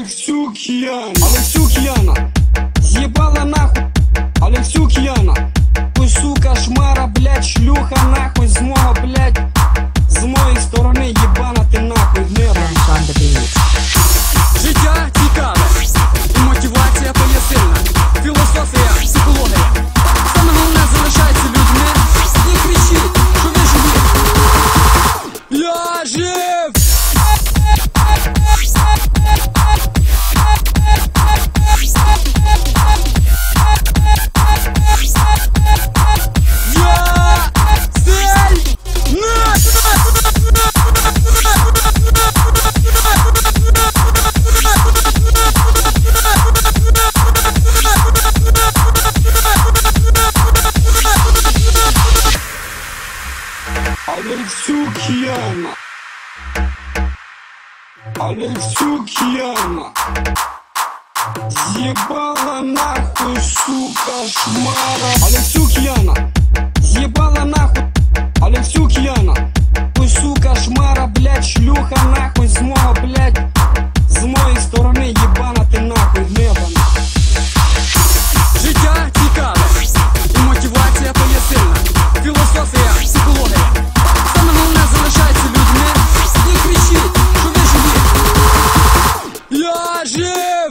Алексюк Яна, ебала нахуй, Алексюк Яна. Ой, сука, шмара, блядь, шлюха нахуй з мого, блядь, з моєї сторони, єбана ти нахуй, небо. Життя цікаве, і мотивація поясильна, філософія, психологія. Саме головне залишається людьми, і кричіть, що ви живі. Я жив! Алексюк Яна, ебала нахуй, сука, шмара. Алексюк Яна, ебала нахуй, Алексюк Яна. Ой, сука, шмара, блядь, шлюха нахуй з мого, блядь, з моєї сторони, єбана ти нахуй, небана. Життя цікаве, і мотивація поясильна, філософія, психологія. Саме головне залишається людьми, і кричіть, що ви живі. Я жив!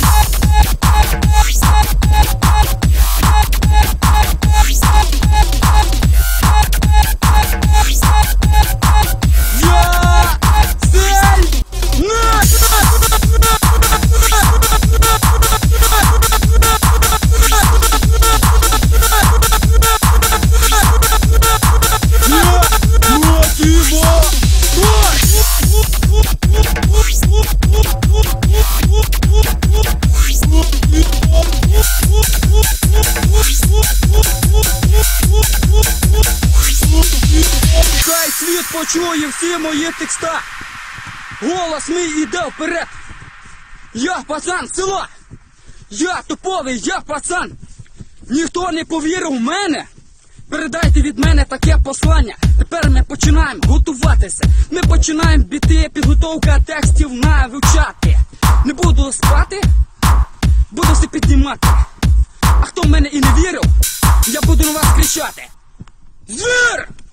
Хай світ почує всі мої текста. Голос мій іде вперед. Я пацан села. Я топовий, я пацан. Ніхто не повірив в мене. Передайте від мене таке послання. Тепер ми починаємо готуватися. Ми починаємо біти, підготовка текстів на вивчати. Не буду спати, буду все піднімати. А хто в мене і не вірив, я буду на вас кричати. Звір!